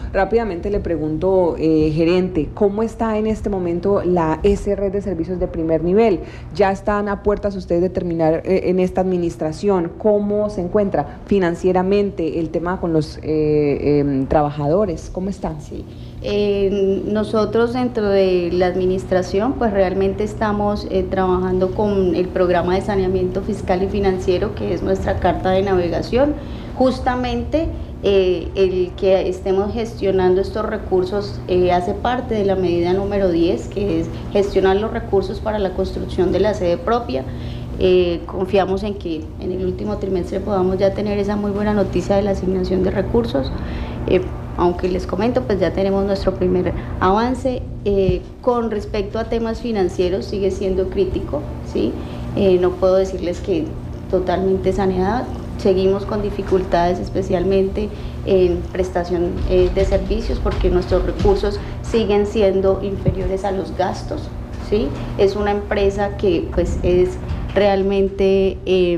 Rápidamente le pregunto, gerente, ¿cómo está en este momento la Red de Servicios de Primer Nivel? Ya están a puertas ustedes de terminar en esta administración. ¿Cómo se encuentra financieramente el tema con los trabajadores? ¿Cómo están? Sí. Nosotros dentro de la administración pues realmente estamos trabajando con el programa de saneamiento fiscal y financiero, que es nuestra carta de navegación. Justamente el que estemos gestionando estos recursos hace parte de la medida número 10, que es gestionar los recursos para la construcción de la sede propia. Confiamos en que en el último trimestre podamos ya tener esa muy buena noticia de la asignación de recursos. Aunque les comento, pues ya tenemos nuestro primer avance. Con respecto a temas financieros sigue siendo crítico, ¿sí? No puedo decirles que totalmente saneada, seguimos con dificultades especialmente en prestación de servicios, porque nuestros recursos siguen siendo inferiores a los gastos, ¿sí? Es una empresa que pues es realmente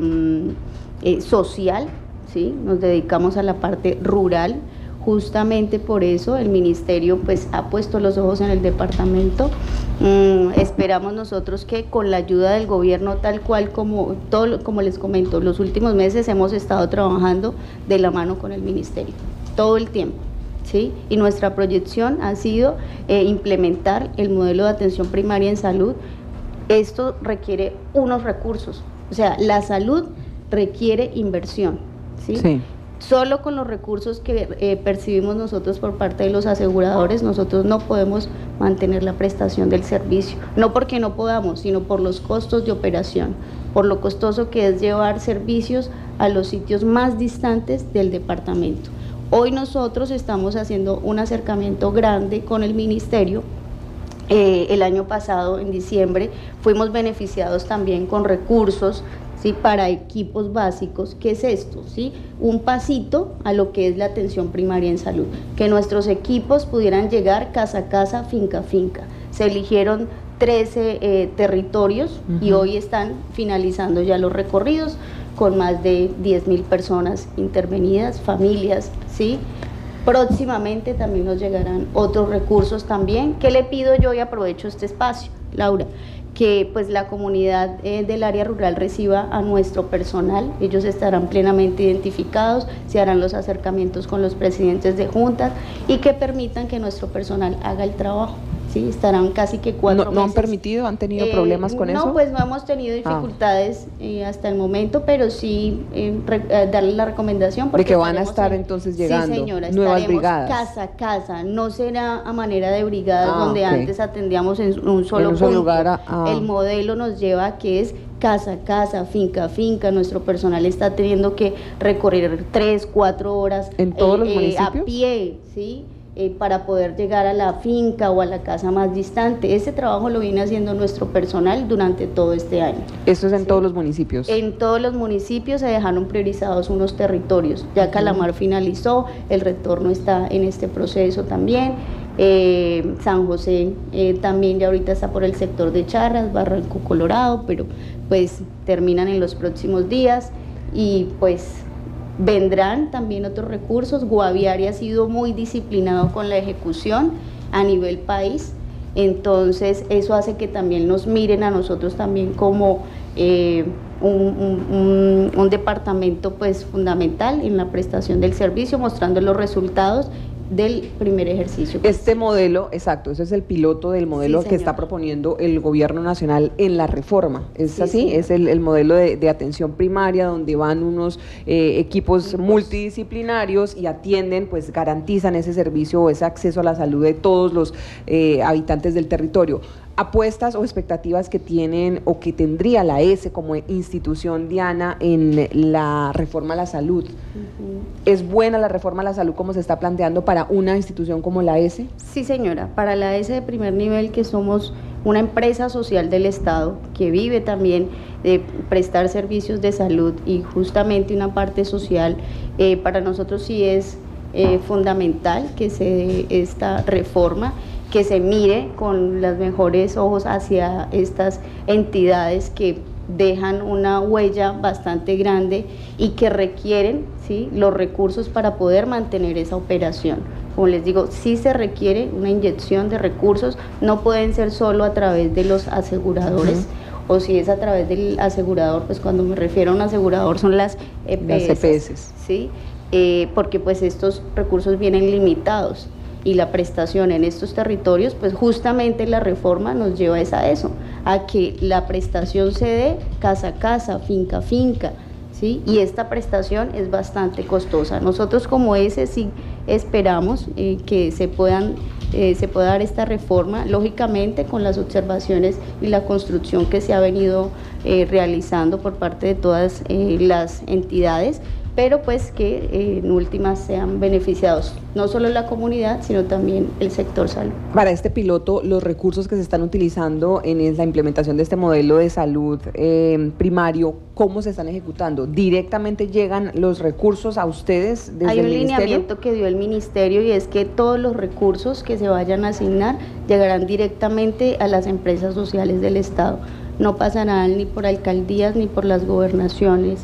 social, ¿sí? Nos dedicamos a la parte rural. Justamente por eso el ministerio pues ha puesto los ojos en el departamento. Esperamos nosotros que con la ayuda del gobierno, tal cual como les comento, los últimos meses hemos estado trabajando de la mano con el ministerio, todo el tiempo, ¿sí? Y nuestra proyección ha sido implementar el modelo de atención primaria en salud. Esto requiere unos recursos, o sea, la salud requiere inversión, ¿sí? Sí. Solo con los recursos que percibimos nosotros por parte de los aseguradores, nosotros no podemos mantener la prestación del servicio. No porque no podamos, sino por los costos de operación, por lo costoso que es llevar servicios a los sitios más distantes del departamento. Hoy nosotros estamos haciendo un acercamiento grande con el ministerio. El año pasado, en diciembre, fuimos beneficiados también con recursos, ¿sí? Para equipos básicos. ¿Qué es esto? ¿Sí? Un pasito a lo que es la atención primaria en salud, que nuestros equipos pudieran llegar casa a casa, finca a finca. Se eligieron 13 territorios y hoy están finalizando ya los recorridos con más de 10.000 personas intervenidas, familias, ¿sí? Próximamente también nos llegarán otros recursos también. ¿Qué le pido yo y aprovecho este espacio, Laura? Que pues la comunidad del área rural reciba a nuestro personal. Ellos estarán plenamente identificados, se harán los acercamientos con los presidentes de juntas y que permitan que nuestro personal haga el trabajo. Sí, estarán casi que 4 meses. ¿No han permitido? ¿Han tenido problemas con eso? No, pues no hemos tenido dificultades hasta el momento, pero sí darle la recomendación. De que van a estar entonces llegando, sí, señora, nuevas brigadas. Casa a casa, no será a manera de brigadas donde antes atendíamos en un solo punto. Lugar El modelo nos lleva a que es casa a casa, finca a finca. Nuestro personal está teniendo que recorrer 3, 4 horas ¿en todos los municipios? A pie, ¿sí? Para poder llegar a la finca o a la casa más distante. Ese trabajo lo viene haciendo nuestro personal durante todo este año. ¿Esto es en todos los municipios? En todos los municipios se dejaron priorizados unos territorios. Ya Calamar finalizó, el retorno está en este proceso también. San José también ya ahorita está por el sector de Charras, Barranco Colorado, pero pues terminan en los próximos días y pues vendrán también otros recursos. Guaviare ha sido muy disciplinado con la ejecución a nivel país, entonces eso hace que también nos miren a nosotros también como un departamento pues fundamental en la prestación del servicio, mostrando los resultados del primer ejercicio. Este modelo, exacto, ese es el piloto del modelo que está proponiendo el gobierno nacional en la reforma, ¿es así? Señora. Es el modelo de atención primaria, donde van unos equipos multidisciplinarios y atienden, pues garantizan ese servicio o ese acceso a la salud de todos los habitantes del territorio. ¿Apuestas o expectativas que tienen o que tendría la ESE como institución, Diana, en la reforma a la salud? ¿Es buena la reforma a la salud como se está planteando para una institución como la ESE? Sí, señora, para la ESE de primer nivel, que somos una empresa social del Estado que vive también de prestar servicios de salud y justamente una parte social, para nosotros sí es fundamental que se dé esta reforma, que se mire con los mejores ojos hacia estas entidades que dejan una huella bastante grande y que requieren, ¿sí?, los recursos para poder mantener esa operación. como les digo, sí se requiere una inyección de recursos, no pueden ser solo a través de los aseguradores, o si es a través del asegurador, pues cuando me refiero a un asegurador son las EPS, ¿sí? Porque pues estos recursos vienen limitados y la prestación en estos territorios, pues justamente la reforma nos lleva a eso, a que la prestación se dé casa a casa, finca a finca, ¿sí? Y esta prestación es bastante costosa. Nosotros como ese sí esperamos que se pueda dar esta reforma, lógicamente con las observaciones y la construcción que se ha venido realizando por parte de todas las entidades, pero pues que en últimas sean beneficiados no solo la comunidad, sino también el sector salud. Para este piloto, los recursos que se están utilizando en la implementación de este modelo de salud primario, ¿cómo se están ejecutando? ¿Directamente llegan los recursos a ustedes desde el ministerio? Hay un lineamiento que dio el ministerio y es que todos los recursos que se vayan a asignar llegarán directamente a las empresas sociales del Estado. No pasarán ni por alcaldías ni por las gobernaciones.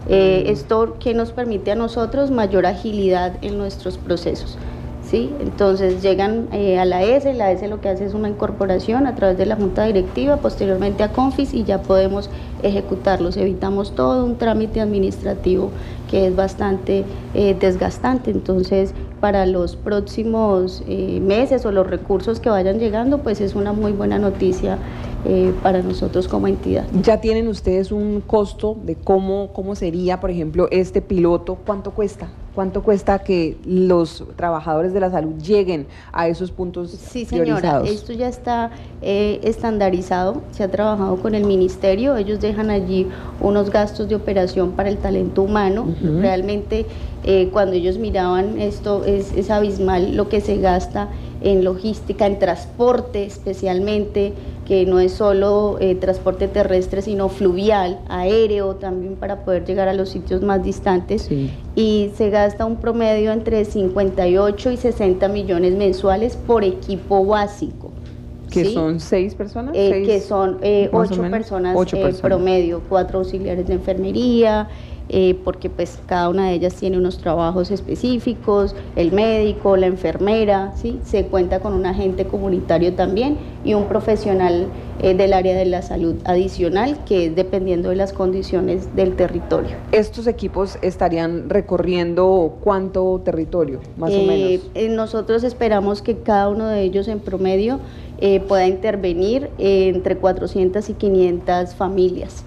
Esto que nos permite a nosotros mayor agilidad en nuestros procesos, ¿sí? Entonces llegan a la ESE lo que hace es una incorporación a través de la Junta Directiva, posteriormente a CONFIS y ya podemos ejecutarlos, evitamos todo un trámite administrativo que es bastante desgastante. Entonces para los próximos meses o los recursos que vayan llegando, pues es una muy buena noticia para nosotros como entidad. ¿Ya tienen ustedes un costo de cómo sería, por ejemplo, este piloto? ¿Cuánto cuesta? ¿Cuánto cuesta que los trabajadores de la salud lleguen a esos puntos priorizados? Sí, señora, esto ya está estandarizado, se ha trabajado con el ministerio, ellos dejan allí unos gastos de operación para el talento humano. Realmente cuando ellos miraban esto es abismal lo que se gasta en logística, en transporte especialmente, que no es solo transporte terrestre, sino fluvial, aéreo también para poder llegar a los sitios más distantes. Sí. Y se gasta un promedio entre 58 y 60 millones mensuales por equipo básico. ¿Que ¿sí? son 6 personas? Que son 8 personas promedio, 4 auxiliares de enfermería, porque pues cada una de ellas tiene unos trabajos específicos, el médico, la enfermera, ¿sí? Se cuenta con un agente comunitario también y un profesional del área de la salud adicional, que es dependiendo de las condiciones del territorio. ¿Estos equipos estarían recorriendo cuánto territorio, más o menos? Nosotros esperamos que cada uno de ellos en promedio pueda intervenir entre 400 y 500 familias.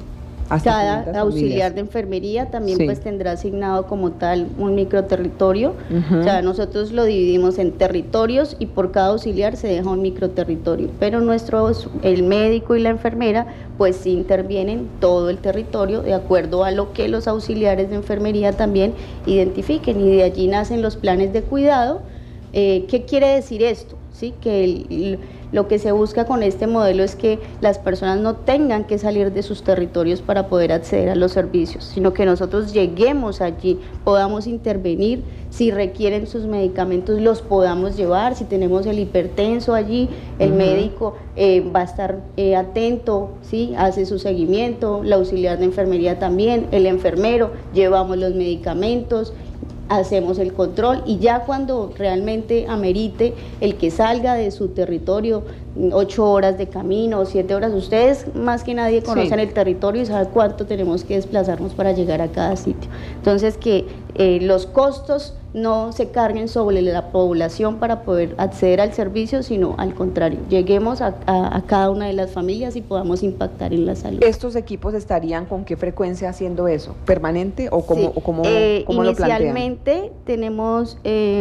Cada auxiliar de enfermería también sí. Pues tendrá asignado como tal un microterritorio. O sea, nosotros lo dividimos en territorios y por cada auxiliar se deja un microterritorio, pero el médico y la enfermera pues sí intervienen todo el territorio de acuerdo a lo que los auxiliares de enfermería también identifiquen, y de allí nacen los planes de cuidado. ¿Qué quiere decir esto? ¿Sí? Que lo que se busca con este modelo es que las personas no tengan que salir de sus territorios para poder acceder a los servicios, sino que nosotros lleguemos allí, podamos intervenir, si requieren sus medicamentos los podamos llevar, si tenemos el hipertenso allí, el médico va a estar atento, ¿sí? Hace su seguimiento, la auxiliar de enfermería también, el enfermero, llevamos los medicamentos, hacemos el control, y ya cuando realmente amerite el que salga de su territorio, 8 horas de camino, 7 horas, ustedes más que nadie conocen sí. El territorio y saben cuánto tenemos que desplazarnos para llegar a cada sitio. Entonces que los costos no se carguen sobre la población para poder acceder al servicio, sino al contrario, lleguemos a cada una de las familias y podamos impactar en la salud. ¿Estos equipos estarían con qué frecuencia haciendo eso? ¿Permanente o cómo, sí. cómo lo plantean? Inicialmente tenemos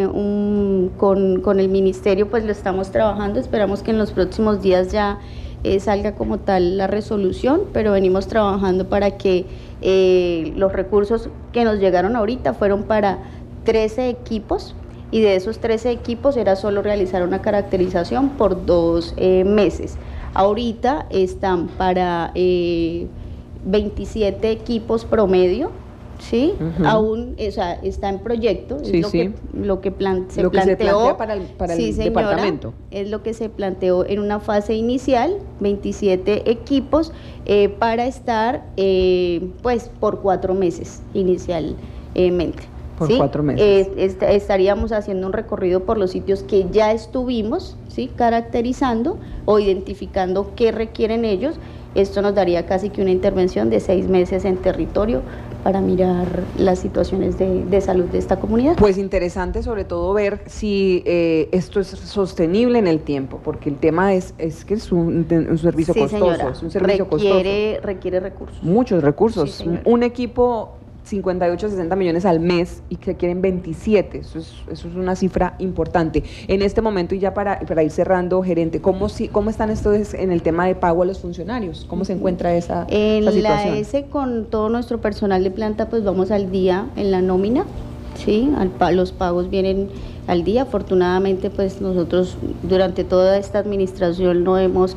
con el ministerio, pues lo estamos trabajando, esperamos que en los próximos días ya salga como tal la resolución, pero venimos trabajando para que los recursos que nos llegaron ahorita fueron para 13 equipos, y de esos 13 equipos era solo realizar una caracterización por 2 meses. Ahorita están para 27 equipos promedio, ¿sí? Aún, o sea, está en proyecto, es sí, lo que se planteó para sí, el señora, departamento. Es lo que se planteó en una fase inicial, 27 equipos para estar pues por 4 meses inicialmente. Por ¿sí? 4 meses. Estaríamos haciendo un recorrido por los sitios que ya estuvimos, ¿sí? Caracterizando o identificando qué requieren ellos. Esto nos daría casi que una intervención de 6 meses en territorio para mirar las situaciones de salud de esta comunidad. Pues interesante sobre todo ver si esto es sostenible en el tiempo, porque el tema es que es un servicio sí, costoso, señora. es un servicio Requiere recursos. Muchos recursos, Sí, un equipo 58, 60 millones al mes y se quieren 27, eso es una cifra importante. En este momento, y ya para ir cerrando, gerente, ¿cómo están estos en el tema de pago a los funcionarios? ¿Cómo se encuentra esa situación? En la S, con todo nuestro personal de planta, pues vamos al día en la nómina, ¿sí? Los pagos vienen al día. Afortunadamente, pues nosotros durante toda esta administración no hemos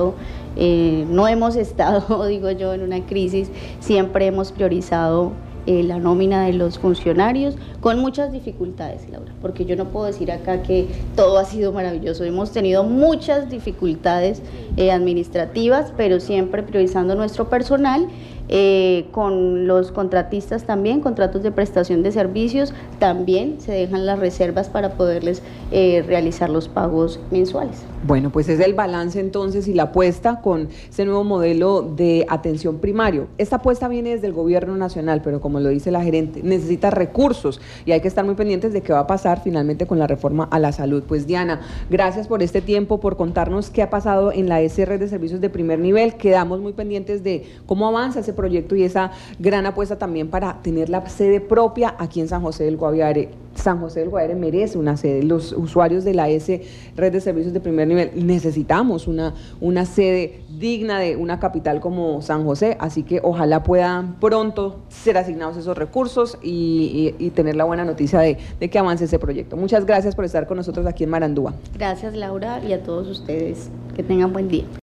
estado, digo yo, en una crisis. Siempre hemos priorizado la nómina de los funcionarios, con muchas dificultades, Laura, porque yo no puedo decir acá que todo ha sido maravilloso. Hemos tenido muchas dificultades administrativas, pero siempre priorizando nuestro personal. Con los contratistas también, contratos de prestación de servicios, también se dejan las reservas para poderles realizar los pagos mensuales. Bueno, pues es el balance entonces y la apuesta con ese nuevo modelo de atención primario. Esta apuesta viene desde el gobierno nacional, pero como lo dice la gerente, necesita recursos y hay que estar muy pendientes de qué va a pasar finalmente con la reforma a la salud. Pues Diana, gracias por este tiempo, por contarnos qué ha pasado en la SR de servicios de primer nivel. Quedamos muy pendientes de cómo avanza ese proyecto y esa gran apuesta también para tener la sede propia aquí en San José del Guaviare. San José del Guaviare merece una sede. Los usuarios de la S Red de Servicios de Primer Nivel necesitamos una sede digna de una capital como San José, así que ojalá puedan pronto ser asignados esos recursos y tener la buena noticia de que avance ese proyecto. Muchas gracias por estar con nosotros aquí en Marandúa. Gracias, Laura, y a todos ustedes. Que tengan buen día.